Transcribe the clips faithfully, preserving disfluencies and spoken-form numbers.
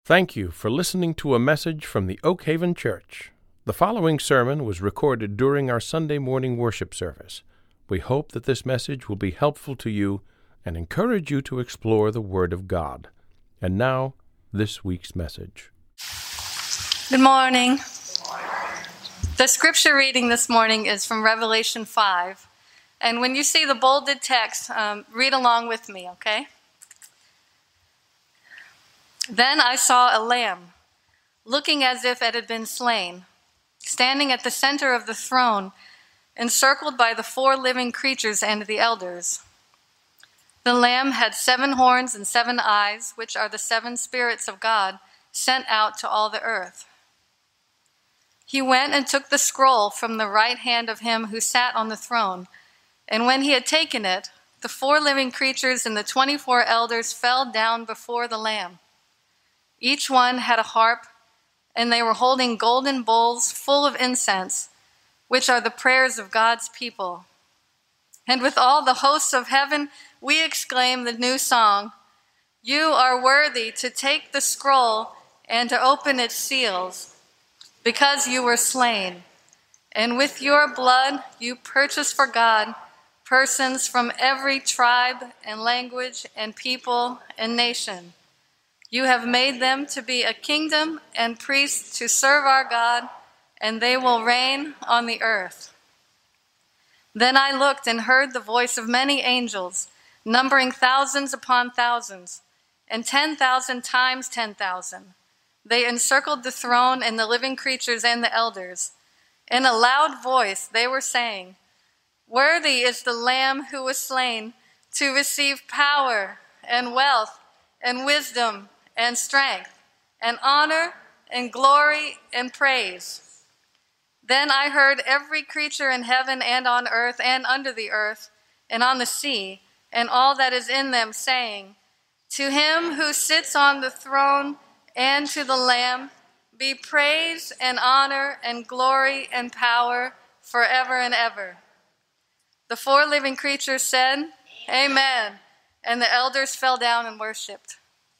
Thank you for listening to a message from the Oak Haven Church. The following sermon was recorded during our Sunday morning worship service. We hope that this message will be helpful to you and encourage you to explore the Word of God. And now, this week's message. Good morning. The scripture reading this morning is from Revelation five. And when you see the bolded text, um, read along with me, okay? Then I saw a lamb, looking as if it had been slain, standing at the center of the throne, encircled by the four living creatures and the elders. The lamb had seven horns and seven eyes, which are the seven spirits of God sent out to all the earth. He went and took the scroll from the right hand of him who sat on the throne, and when he had taken it, the four living creatures and the twenty-four elders fell down before the lamb. Each one had a harp, and they were holding golden bowls full of incense, which are the prayers of God's people. And with all the hosts of heaven, we exclaim the new song, "You are worthy to take the scroll and to open its seals, because you were slain, and with your blood you purchased for God persons from every tribe and language and people and nation. You have made them to be a kingdom and priests to serve our God, and they will reign on the earth." Then I looked and heard the voice of many angels, numbering thousands upon thousands, and ten thousand times ten thousand. They encircled the throne and the living creatures and the elders. In a loud voice they were saying, "Worthy is the Lamb who was slain to receive power and wealth and wisdom and strength, and honor, and glory, and praise." Then I heard every creature in heaven and on earth and under the earth and on the sea, and all that is in them, saying, "To him who sits on the throne and to the Lamb be praise and honor and glory and power forever and ever." The four living creatures said, "Amen," and the elders fell down and worshipped.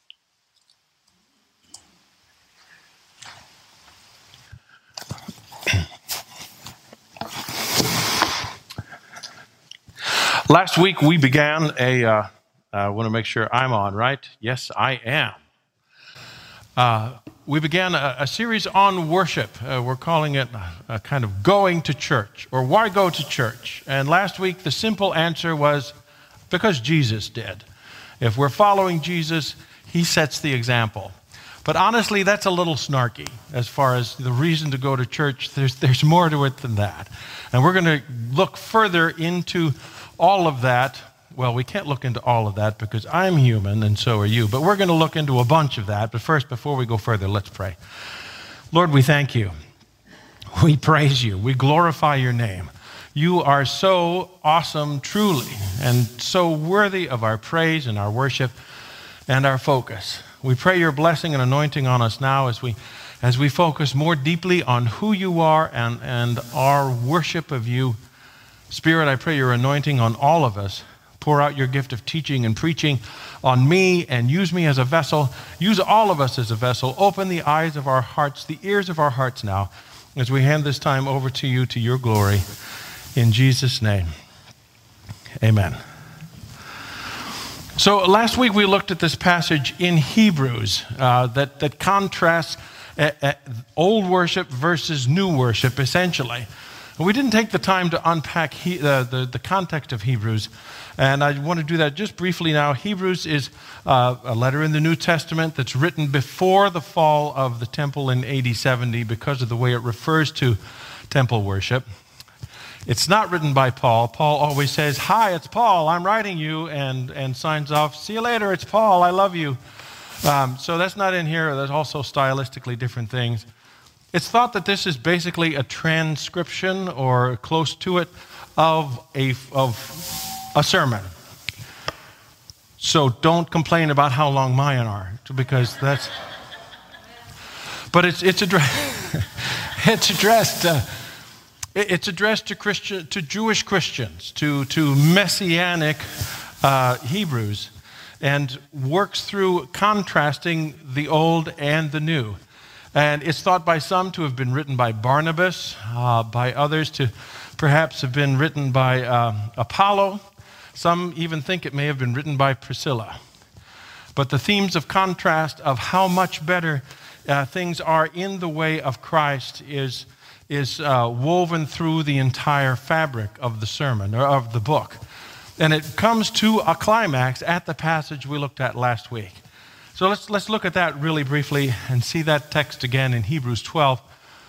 Last week we began a, uh, I want to make sure I'm on, right? Yes, I am. Uh, we began a, a series on worship. Uh, we're calling it a, a kind of going to church, or why go to church? And last week the simple answer was because Jesus did. If we're following Jesus, he sets the example. But honestly, that's a little snarky as far as the reason to go to church. There's, there's more to it than that. And we're going to look further into all of that. Well, we can't look into all of that because I'm human and so are you. But we're going to look into a bunch of that. But first, before we go further, let's pray. Lord, we thank you. We praise you. We glorify your name. You are so awesome, truly, and so worthy of our praise and our worship and our focus. We pray your blessing and anointing on us now as we as we focus more deeply on who you are and, and our worship of you. Spirit, I pray your anointing on all of us. Pour out your gift of teaching and preaching on me and use me as a vessel. Use all of us as a vessel. Open the eyes of our hearts, the ears of our hearts now, as we hand this time over to you, to your glory. In Jesus' name, amen. So last week we looked at this passage in Hebrews uh, that, that contrasts uh, uh, old worship versus new worship, essentially. We didn't take the time to unpack he, uh, the, the context of Hebrews, and I want to do that just briefly now. Hebrews is uh, a letter in the New Testament that's written before the fall of the temple in A D seventy because of the way it refers to temple worship. It's not written by Paul. Paul always says, "Hi, it's Paul, I'm writing you," and, and signs off, "See you later, it's Paul, I love you." Um, so that's not in here. There's also stylistically different things. It's thought that this is basically a transcription or close to it of a, of a sermon. So don't complain about how long mine are, because that's... But it's it's addressed it's addressed uh, it's addressed to Christian to Jewish Christians, to to Messianic uh, Hebrews. and works through contrasting the old and the new. And it's thought by some to have been written by Barnabas, uh, by others to perhaps have been written by uh, Apollo. Some even think it may have been written by Priscilla. But the themes of contrast of how much better uh, things are in the way of Christ is, is uh, woven through the entire fabric of the sermon, or of the book. And it comes to a climax at the passage we looked at last week. So let's, let's look at that really briefly and see that text again in Hebrews twelve.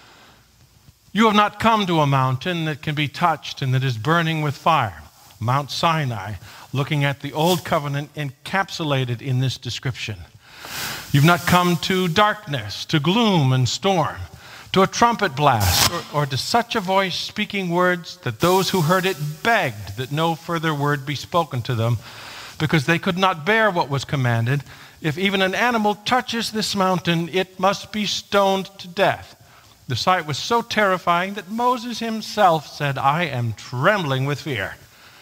You have not come to a mountain that can be touched and that is burning with fire, Mount Sinai, looking at the old covenant encapsulated in this description. You've not come to darkness, to gloom and storm, to a trumpet blast, or, or to such a voice speaking words that those who heard it begged that no further word be spoken to them, because they could not bear what was commanded. If even an animal touches this mountain, it must be stoned to death. The sight was so terrifying that Moses himself said, I am trembling with fear.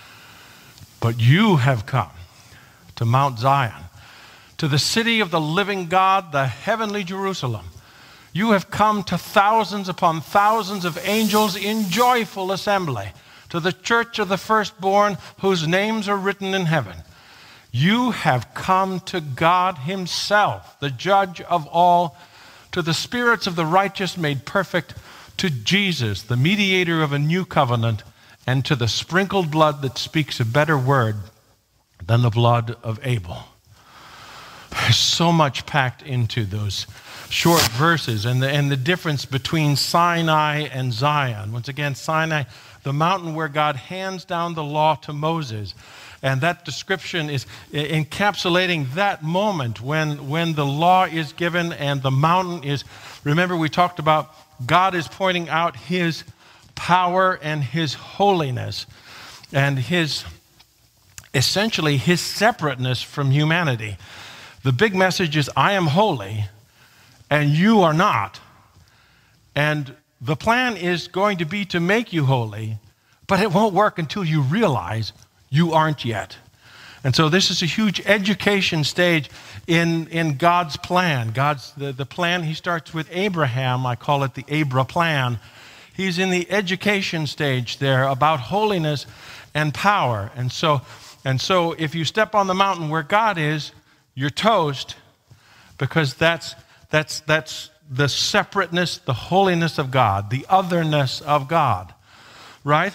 But you have come to Mount Zion, to the city of the living God, the heavenly Jerusalem. You have come to thousands upon thousands of angels in joyful assembly, to the church of the firstborn whose names are written in heaven. You have come to God himself, the judge of all, to the spirits of the righteous made perfect, to Jesus, the mediator of a new covenant, and to the sprinkled blood that speaks a better word than the blood of Abel. There's so much packed into those short verses, and the, and the difference between Sinai and Zion. Once again, Sinai, the mountain where God hands down the law to Moses. And that description is encapsulating that moment when, when the law is given and the mountain is, remember we talked about God is pointing out his power and his holiness and his, essentially his separateness from humanity. The big message is, I am holy and you are not. And the plan is going to be to make you holy, but it won't work until you realize you aren't yet. And so this is a huge education stage in, in God's plan. God's the, the plan, he starts with Abraham. I call it the Abra plan. He's in the education stage there about holiness and power. And so, and so if you step on the mountain where God is, you're toast, because that's, that's, that's the separateness, the holiness of God, the otherness of God, right?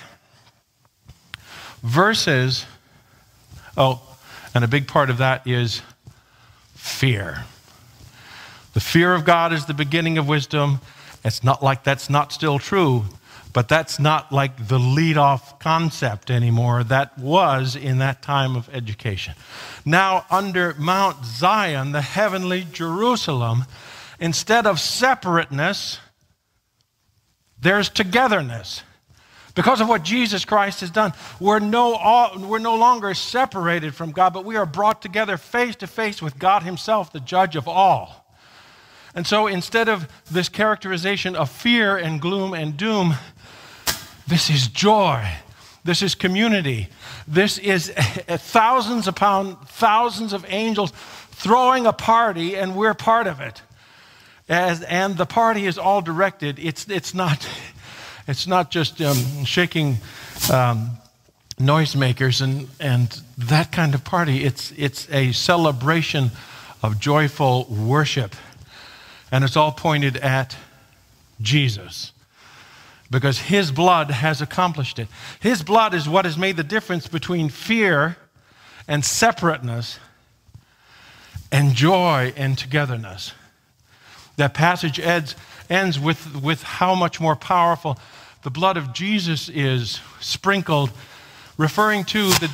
Versus, oh, and a big part of that is fear. The fear of God is the beginning of wisdom. It's not like that's not still true, but that's not like the lead-off concept anymore. That was in that time of education. Now, under Mount Zion, the heavenly Jerusalem, instead of separateness, there's togetherness. Because of what Jesus Christ has done, we're no, we're no longer separated from God, but we are brought together face to face with God himself, the judge of all. And so instead of this characterization of fear and gloom and doom, this is joy. This is community. This is thousands upon thousands of angels throwing a party, and we're part of it. As, and the party is all directed. It's, it's not... It's not just um, shaking um, noisemakers and, and that kind of party. It's, it's a celebration of joyful worship. And it's all pointed at Jesus, because his blood has accomplished it. His blood is what has made the difference between fear and separateness and joy and togetherness. That passage ends, ends with, with how much more powerful the blood of Jesus is sprinkled, referring to the...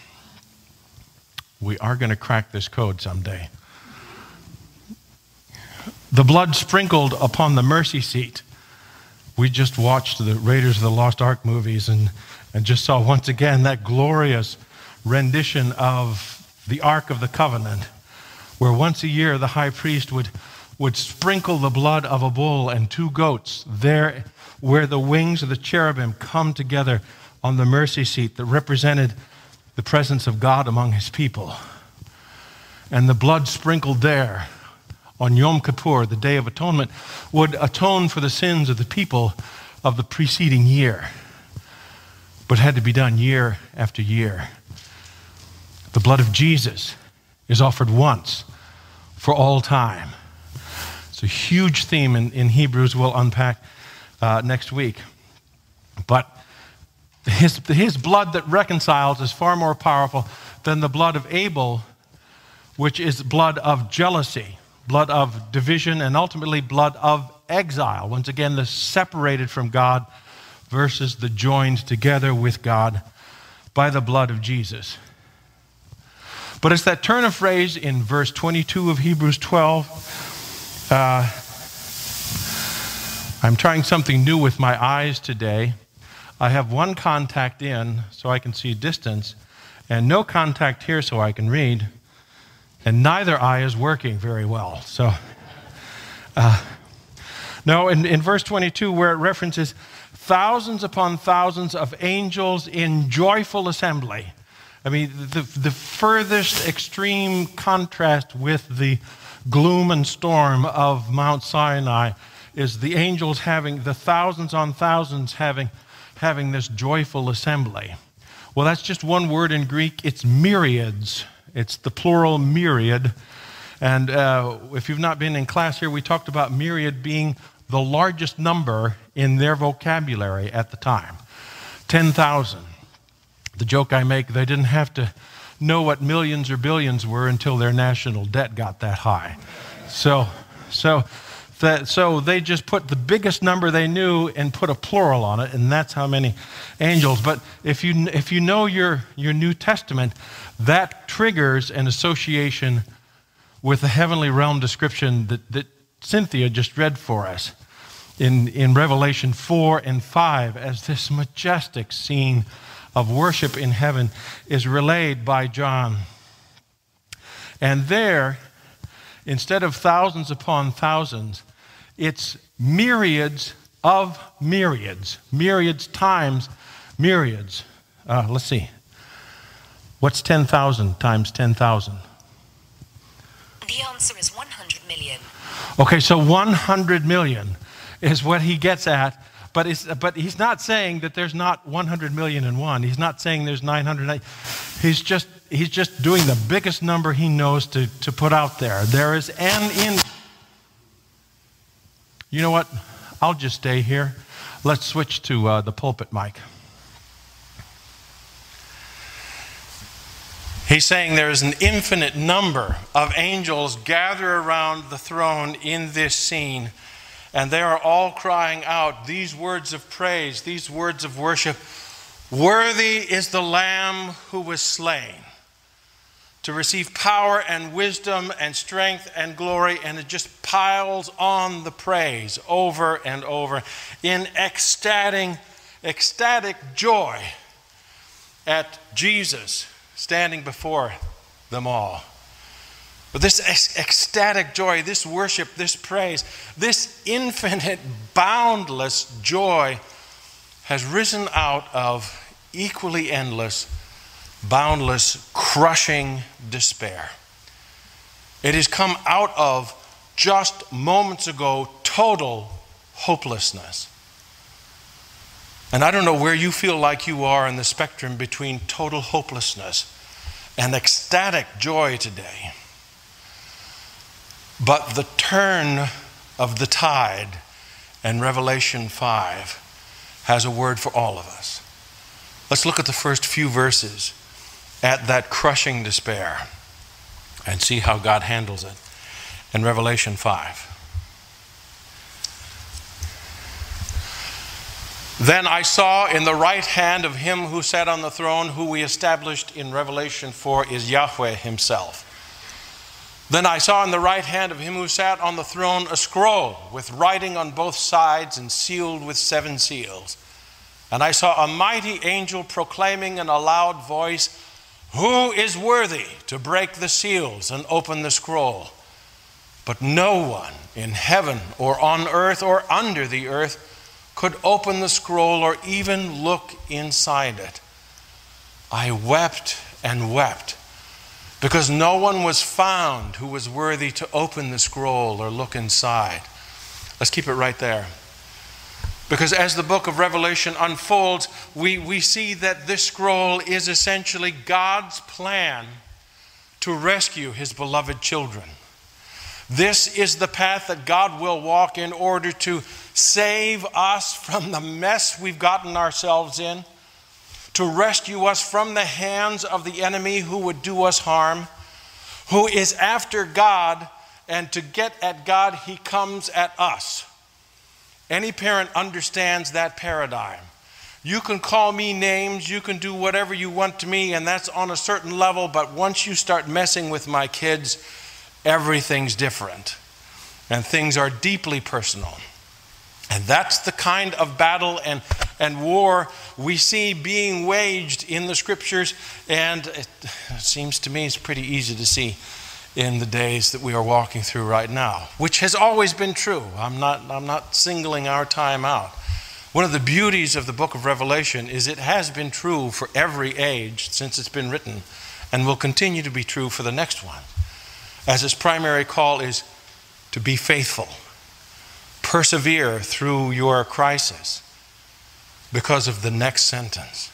We are going to crack this code someday. The blood sprinkled upon the mercy seat. We just watched the Raiders of the Lost Ark movies and, and just saw once again that glorious rendition of the Ark of the Covenant, where once a year the high priest would, would sprinkle the blood of a bull and two goats there where the wings of the cherubim come together on the mercy seat that represented the presence of God among his people. and the blood sprinkled there on Yom Kippur, the Day of Atonement, would atone for the sins of the people of the preceding year, but had to be done year after year. The blood of Jesus is offered once for all time. It's a huge theme in, in Hebrews we'll unpack uh, next week. But his, his blood that reconciles is far more powerful than the blood of Abel, which is blood of jealousy, blood of division, and ultimately blood of exile. Once again, the separated from God versus the joined together with God by the blood of Jesus. But it's that turn of phrase in verse twenty-two of Hebrews twelve. Uh, I'm trying something new with my eyes today. I have one contact in so I can see distance, and no contact here so I can read, and neither eye is working very well. So, uh, no, in, in verse twenty-two, where it references thousands upon thousands of angels in joyful assembly. I mean, the, the furthest extreme contrast with the gloom and storm of Mount Sinai is the angels having, the thousands on thousands having, having this joyful assembly. Well, that's just one word in Greek. It's myriads. It's the plural myriad. And uh, if you've not been in class here, we talked about myriad being the largest number in their vocabulary at the time. ten thousand. The joke I make, they didn't have to know what millions or billions were until their national debt got that high. So, so, that, so they just put the biggest number they knew and put a plural on it, and that's how many angels. But if you if you know your, your New Testament, that triggers an association with the heavenly realm description that, that Cynthia just read for us in, in Revelation four and five as this majestic scene of worship in heaven is relayed by John. And there, instead of thousands upon thousands, it's myriads of myriads. Myriads times myriads. Uh, let's see. What's ten thousand times ten thousand? The answer is one hundred million. Okay, so one hundred million is what he gets at. But, it's, but he's not saying that there's not one hundred million and one. He's not saying there's nine hundred. He's just, he's just doing the biggest number he knows to, to put out there. There is an in... You know what? I'll just stay here. Let's switch to uh, the pulpit mic. He's saying there is an infinite number of angels gathered around the throne in this scene. And they are all crying out these words of praise, these words of worship. Worthy is the Lamb who was slain to receive power and wisdom and strength and glory. And it just piles on the praise over and over in ecstatic, ecstatic joy at Jesus standing before them all. But this ecstatic joy, this worship, this praise, this infinite, boundless joy has risen out of equally endless, boundless, crushing despair. It has come out of, just moments ago, total hopelessness. And I don't know where you feel like you are in the spectrum between total hopelessness and ecstatic joy today. But the turn of the tide in Revelation five has a word for all of us. Let's look at the first few verses at that crushing despair and see how God handles it in Revelation five. Then I saw in the right hand of him who sat on the throne, who we established in Revelation four is Yahweh himself. Then I saw in the right hand of him who sat on the throne a scroll with writing on both sides and sealed with seven seals. And I saw a mighty angel proclaiming in a loud voice, "Who is worthy to break the seals and open the scroll?" But no one in heaven or on earth or under the earth could open the scroll or even look inside it. I wept and wept because no one was found who was worthy to open the scroll or look inside. Let's keep it right there. Because as the book of Revelation unfolds, we, we see that this scroll is essentially God's plan to rescue his beloved children. This is the path that God will walk in order to save us from the mess we've gotten ourselves in, to rescue us from the hands of the enemy who would do us harm, who is after God, and to get at God, he comes at us. Any parent understands that paradigm. You can call me names, you can do whatever you want to me, and that's on a certain level, but once you start messing with my kids, everything's different. And things are deeply personal. And that's the kind of battle and, and war we see being waged in the scriptures, and it seems to me it's pretty easy to see in the days that we are walking through right now, which has always been true. I'm not, I'm not singling our time out. One of the beauties of the book of Revelation is it has been true for every age since it's been written, and will continue to be true for the next one, as its primary call is to be faithful. Persevere through your crisis because of the next sentence.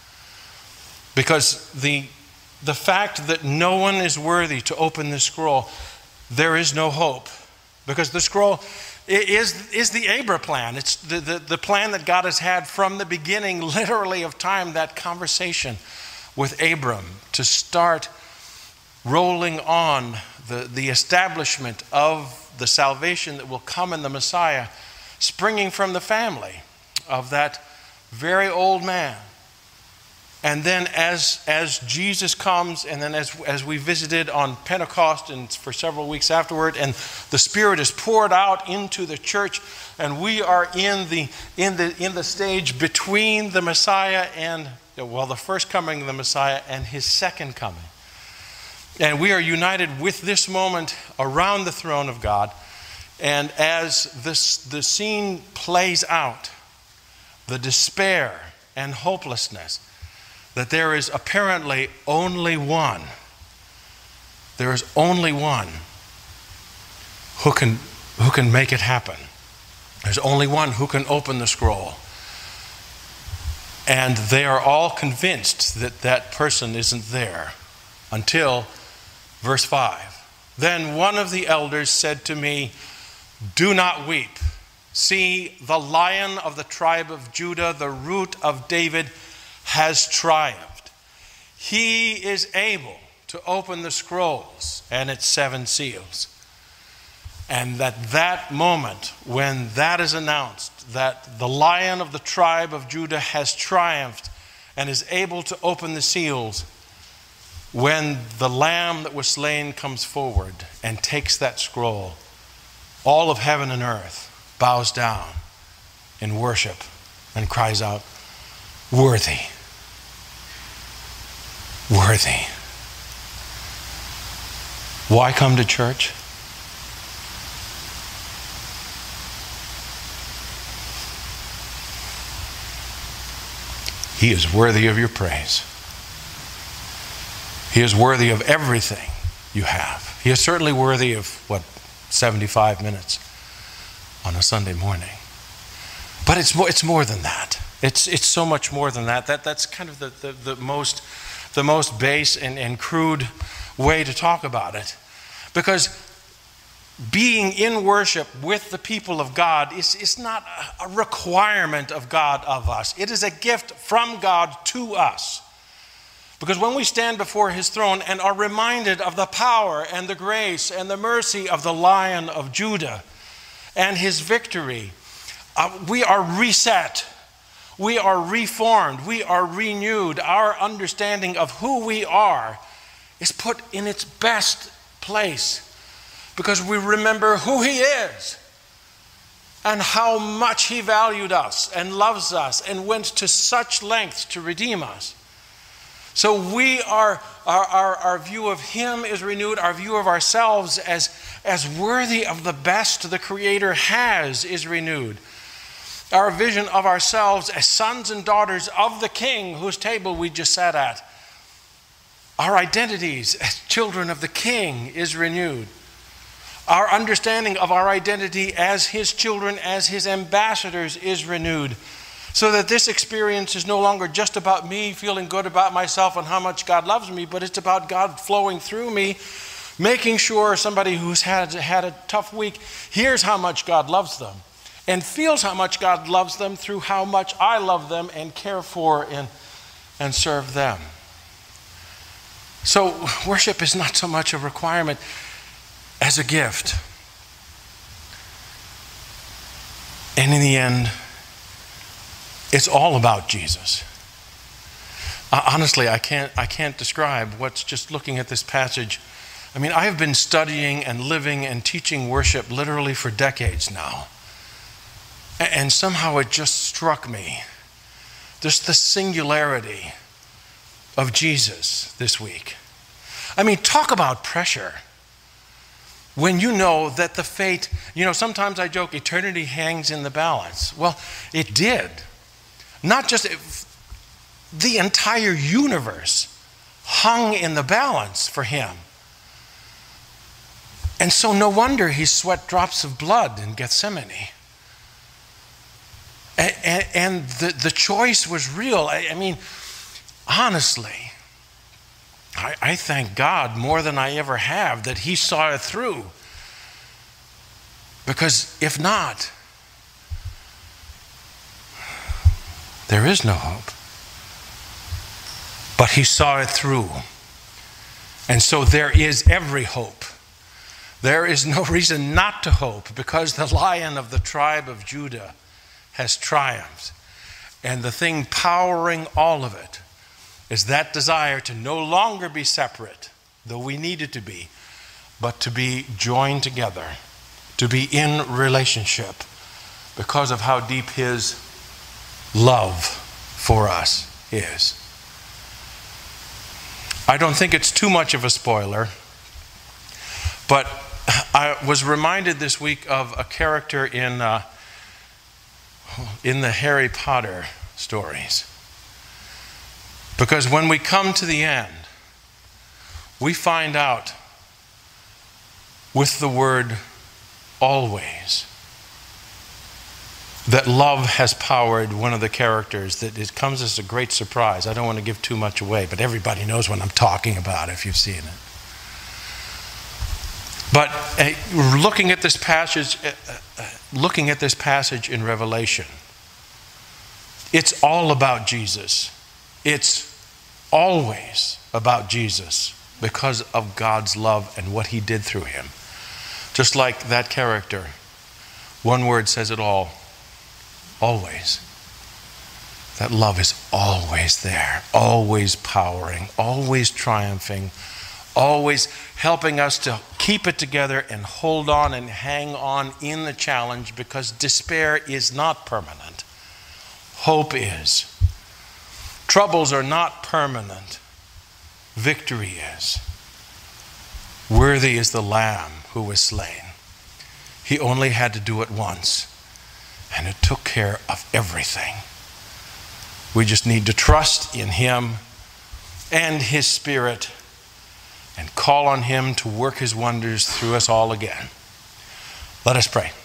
Because the The fact that no one is worthy to open this scroll, there is no hope. Because the scroll is, is the Abra plan. It's the, the, the plan that God has had from the beginning, literally, of time, that conversation with Abram to start rolling on the, the establishment of the salvation that will come in the Messiah, springing from the family of that very old man. And then as, as Jesus comes, and then as, as we visited on Pentecost and for several weeks afterward, and the Spirit is poured out into the church, and we are in the, in the, in the stage between the Messiah and, well, the first coming of the Messiah and his second coming. And we are united with this moment around the throne of God. And as this, the scene plays out, the despair and hopelessness, that there is apparently only one, there is only one who can, who can make it happen. There's only one who can open the scroll. And they are all convinced that that person isn't there until verse five. Then one of the elders said to me, "Do not weep. See, the Lion of the tribe of Judah, the Root of David, has triumphed. He is able to open the scrolls and its seven seals." And at that moment, when that is announced, that the Lion of the tribe of Judah has triumphed and is able to open the seals, when the Lamb that was slain comes forward and takes that scroll, all of heaven and earth bows down in worship and cries out, "Worthy, worthy." Why come to church? He is worthy of your praise. He is worthy of everything you have. He is certainly worthy of, what, seventy-five minutes on a Sunday morning. But it's more, it's more than that. It's, it's so much more than that. That that's kind of the, the, the most the most base and, and crude way to talk about it. Because being in worship with the people of God is, is not a requirement of God of us. It is a gift from God to us. Because when we stand before his throne and are reminded of the power and the grace and the mercy of the Lion of Judah and his victory, uh, we are reset. We are reformed. We are renewed. Our understanding of who we are is put in its best place because we remember who he is and how much he valued us and loves us and went to such lengths to redeem us. So we are, our, our, our view of him is renewed. Our view of ourselves as, as worthy of the best the Creator has is renewed. Our vision of ourselves as sons and daughters of the King whose table we just sat at Our identities as children of the King is renewed. Our understanding of our identity as his children, as his ambassadors is renewed. So that this experience is no longer just about me feeling good about myself and how much God loves me, but it's about God flowing through me, making sure somebody who's had, had a tough week hears how much God loves them and feels how much God loves them through how much I love them and care for and, and serve them. So worship is not so much a requirement as a gift. And in the end, it's all about Jesus. Uh, honestly, I can't, I can't describe what's just looking at this passage. I mean, I have been studying and living and teaching worship literally for decades now. And somehow it just struck me. Just the singularity of Jesus this week. I mean, talk about pressure. When you know that the fate, you know, sometimes I joke, eternity hangs in the balance. Well, it did. Not just, the entire universe hung in the balance for him. And so no wonder he sweat drops of blood in Gethsemane. And, and, and the, the choice was real. I, I mean, honestly, I, I thank God more than I ever have that he saw it through. Because if not, there is no hope. But he saw it through. And so there is every hope. There is no reason not to hope because the Lion of the tribe of Judah has triumphed. And the thing powering all of it is that desire to no longer be separate, though we needed to be, but to be joined together, to be in relationship because of how deep his love for us is. I don't think it's too much of a spoiler, but I was reminded this week of a character in uh, in the Harry Potter stories. Because when we come to the end, we find out with the word always that love has powered one of the characters, that it comes as a great surprise. I don't want to give too much away, but everybody knows what I'm talking about if you've seen it. But uh, looking at this passage, uh, uh, looking at this passage in Revelation, it's all about Jesus. It's always about Jesus because of God's love and what he did through him. Just like that character, one word says it all. Always. That love is always there, always powering, always triumphing, always helping us to keep it together and hold on and hang on in the challenge, because despair is not permanent. Hope is. Troubles are not permanent. Victory is. Worthy is the Lamb who was slain. He only had to do it once, and it took care of everything. We just need to trust in him and his Spirit and call on him to work his wonders through us all again. Let us pray.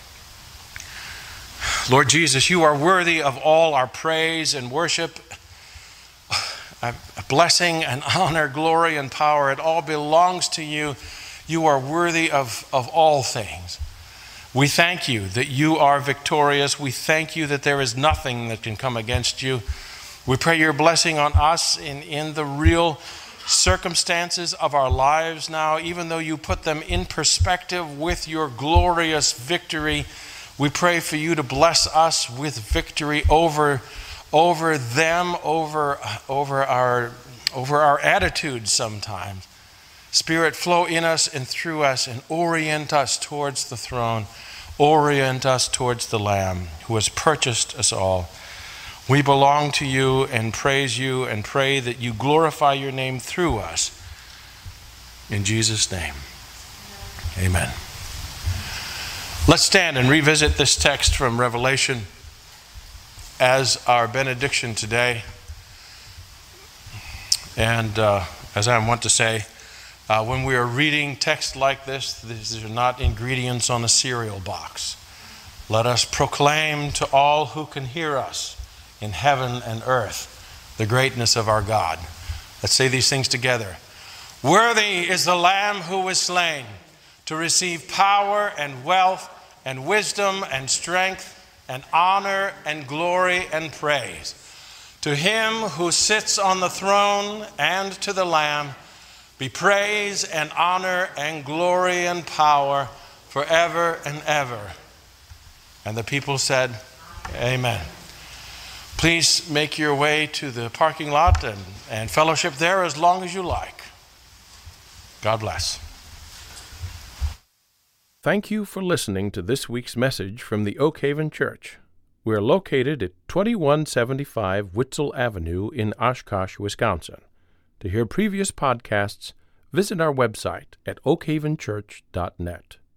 Lord Jesus, you are worthy of all our praise and worship. A blessing and honor, glory and power, it all belongs to you. You are worthy of, of all things. We thank you that you are victorious. We thank you that there is nothing that can come against you. We pray your blessing on us in, in the real circumstances of our lives now, even though you put them in perspective with your glorious victory. We pray for you to bless us with victory over, over them, over, over, our, over our attitudes sometimes. Spirit, flow in us and through us and orient us towards the throne. Orient us towards the Lamb who has purchased us all. We belong to you and praise you and pray that you glorify your name through us. In Jesus' name, amen. Let's stand and revisit this text from Revelation as our benediction today. And uh, As I want to say, uh, when we are reading text like this, these are not ingredients on a cereal box. Let us proclaim to all who can hear us in heaven and earth the greatness of our God. Let's say these things together. Worthy is the Lamb who was slain to receive power and wealth and wisdom and strength and honor and glory and praise. To him who sits on the throne and to the Lamb be praise and honor and glory and power forever and ever. And the people said, Amen. Please make your way to the parking lot and, and fellowship there as long as you like. God bless. Thank you for listening to this week's message from the Oak Haven Church. We're located at twenty-one seventy-five Witzel Avenue in Oshkosh, Wisconsin. To hear previous podcasts, visit our website at oak haven church dot net.